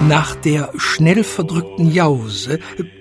Nach der schnell verdrückten Jause,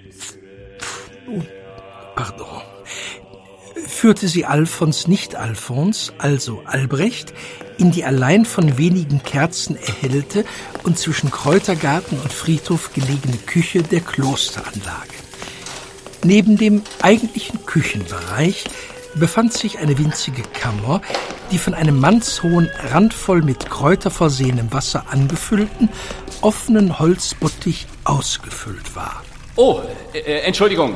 führte sie Alfons nicht Alfons, also Albrecht, in die allein von wenigen Kerzen erhellte und zwischen Kräutergarten und Friedhof gelegene Küche der Klosteranlage. Neben dem eigentlichen Küchenbereich befand sich eine winzige Kammer, die von einem mannshohen, randvoll mit Kräuter versehenem Wasser angefüllten, offenen Holzbottich ausgefüllt war. Oh, Entschuldigung.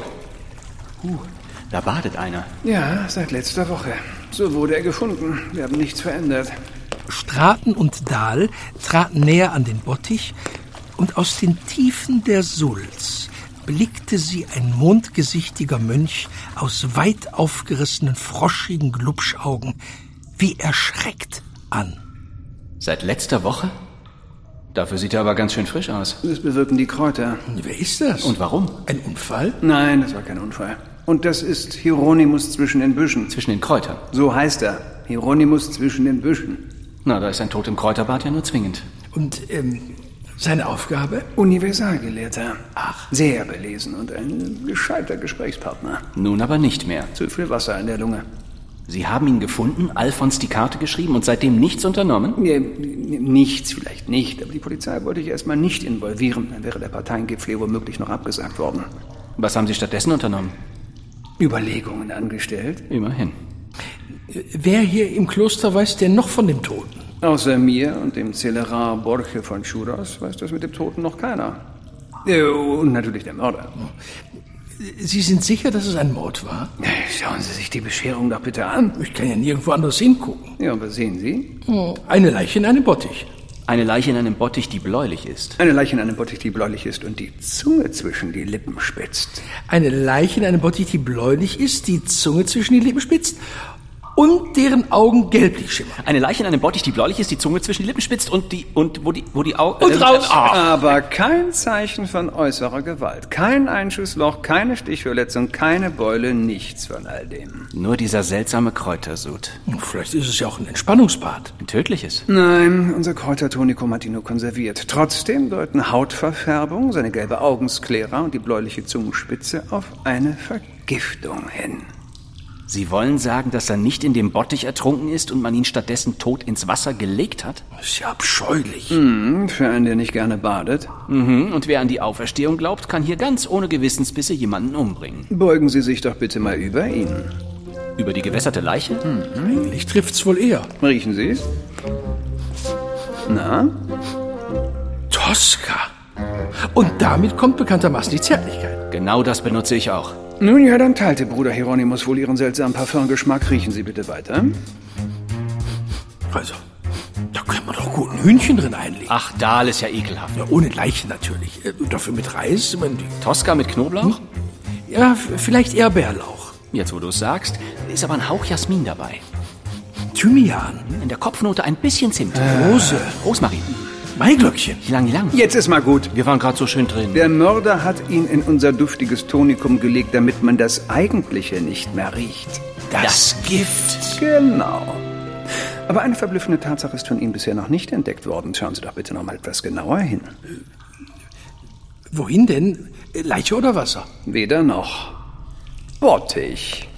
Da badet einer. Ja, seit letzter Woche. So wurde er gefunden. Wir haben nichts verändert. Straten und Dahl traten näher an den Bottich, und aus den Tiefen der Sulz blickte sie ein mondgesichtiger Mönch aus weit aufgerissenen, froschigen Glubschaugen wie erschreckt an. Seit letzter Woche? Dafür sieht er aber ganz schön frisch aus. Das bewirken die Kräuter. Wer ist das? Und warum? Ein Unfall? Nein, das war kein Unfall. Und das ist Hieronymus zwischen den Büschen. Zwischen den Kräutern? So heißt er. Hieronymus zwischen den Büschen. Na, da ist ein Tod im Kräuterbad ja nur zwingend. Und, seine Aufgabe? Universalgelehrter. Ach. Sehr belesen und ein gescheiter Gesprächspartner. Nun aber nicht mehr. Zu viel Wasser in der Lunge. Sie haben ihn gefunden, Alfons die Karte geschrieben und seitdem nichts unternommen? Nichts vielleicht nicht, aber die Polizei wollte ich erstmal nicht involvieren. Dann wäre der Parteiengipfel womöglich noch abgesagt worden. Was haben Sie stattdessen unternommen? Überlegungen angestellt. Immerhin. Wer hier im Kloster weiß denn noch von dem Toten? Außer mir und dem Zelerar Borche von Churras weiß das mit dem Toten noch keiner. Und natürlich der Mörder. Sie sind sicher, dass es ein Mord war? Schauen Sie sich die Bescherung doch bitte an. Ich kann ja nirgendwo anders hingucken. Ja, und was sehen Sie? Eine Leiche in einem Bottich. Eine Leiche in einem Bottich, die bläulich ist. Eine Leiche in einem Bottich, die bläulich ist und die Zunge zwischen die Lippen spitzt. Eine Leiche in einem Bottich, die bläulich ist, die Zunge zwischen die Lippen spitzt und deren Augen gelblich schimmern. Eine Leiche in einem Bottich, die bläulich ist, die Zunge zwischen die Lippen spitzt und wo die Augen... Und raus! Aber kein Zeichen von äußerer Gewalt. Kein Einschussloch, keine Stichverletzung, keine Beule, nichts von all dem. Nur dieser seltsame Kräutersud. Vielleicht ist es ja auch ein Entspannungsbad. Ein tödliches. Nein, unser Kräutertonikum hat ihn nur konserviert. Trotzdem deuten Hautverfärbung, seine gelbe Augensklera und die bläuliche Zungenspitze auf eine Vergiftung hin. Sie wollen sagen, dass er nicht in dem Bottich ertrunken ist und man ihn stattdessen tot ins Wasser gelegt hat? Das ist ja abscheulich. Für einen, der nicht gerne badet. Und wer an die Auferstehung glaubt, kann hier ganz ohne Gewissensbisse jemanden umbringen. Beugen Sie sich doch bitte mal über ihn. Über die gewässerte Leiche? Eigentlich trifft's wohl eher. Riechen Sie es? Na? Tosca. Und damit kommt bekanntermaßen die Zärtlichkeit. Genau das benutze ich auch. Nun ja, dann teilte Bruder Hieronymus wohl Ihren seltsamen Parfumgeschmack. Riechen Sie bitte weiter. Also, da können wir doch gut ein Hühnchen drin einlegen. Ach, Dahl ist ja ekelhaft. Ja, ohne Leiche natürlich. Dafür mit Reis. Ich meine, Tosca mit Knoblauch? Ja, vielleicht eher Bärlauch. Jetzt, wo du es sagst, ist aber ein Hauch Jasmin dabei. Thymian. In der Kopfnote ein bisschen Zimt. Rose. Rosmarin. Maiglöckchen. Ylang. Jetzt ist mal gut. Wir waren gerade so schön drin. Der Mörder hat ihn in unser duftiges Tonikum gelegt, damit man das Eigentliche nicht mehr riecht. Das Gift. Genau. Aber eine verblüffende Tatsache ist von ihm bisher noch nicht entdeckt worden. Schauen Sie doch bitte noch mal etwas genauer hin. Wohin denn? Leiche oder Wasser? Weder noch. Bottich.